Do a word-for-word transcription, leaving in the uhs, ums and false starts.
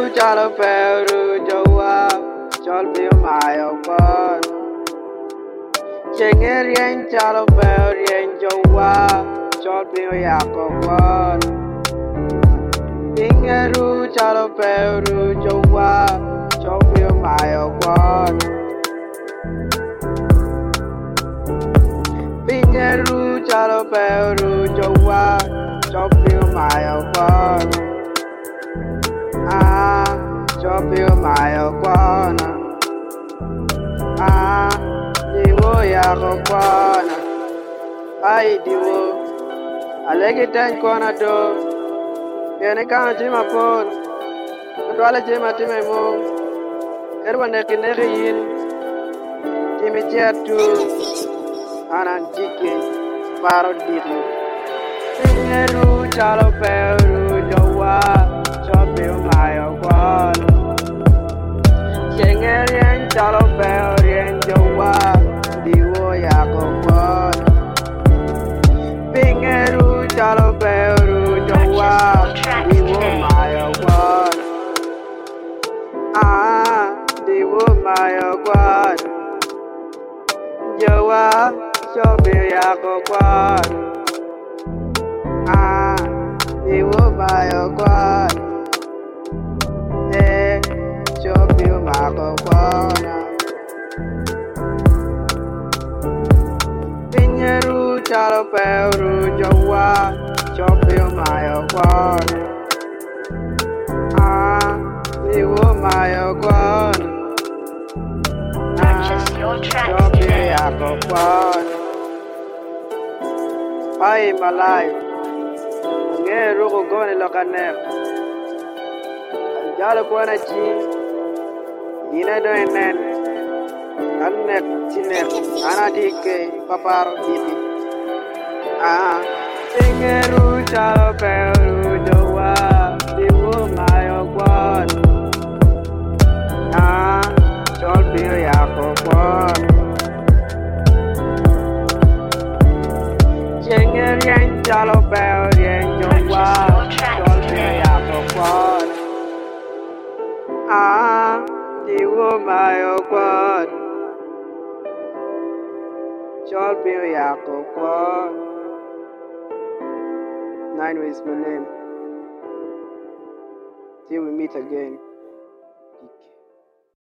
chalo peru jowa chol bio mayo kon Chenger yen chalo peru yen jowa chol bio yako kon Pingeru chalo peru jowa chol bio mayo kon Pingeru chalo peru jowa chol bio mayo kon Ah, chopio mayo kwana. Ah, diwo ya kwana. Ai diwo. Alege tan kwana do. Yene kana jima pon. Kutwala jima time mo. Kerwa neki neki yin. Jimi chetu. Anan jike. Paro dito. Pingeru chalo peru jowa. Chopio mayo kwana. Chenger yen chalo peru yen jowa. Diwo yako kwana. Pingeru chalo peru jowa. Diwo mayo kwana. Ah, diwo mayo kwana. Jowa chopio yako kwana. Ah, diwo mayo kwana. Eh, chopio mayo kwana. Pingeru chalo peru jowa chopio mayo kwana. Ah, diwo mayo kwana. Purchase your track Chopio today. yako kwana. Pai malay. Ngeru ko gone lokaner. Jalo kwana chi. Ina do enen. Annet chiner. Anatike paparo diti. Ah. Pingeru chalo peru jowa. Diwo mayo kwana. Ah. Chol bio yako kwana. Chenger yen chalo peru yen jowa. Chol bio yako kwana. Ah. Diwo mayo kwana. Chol bio yako kwana. Nine is my name. Till we meet again.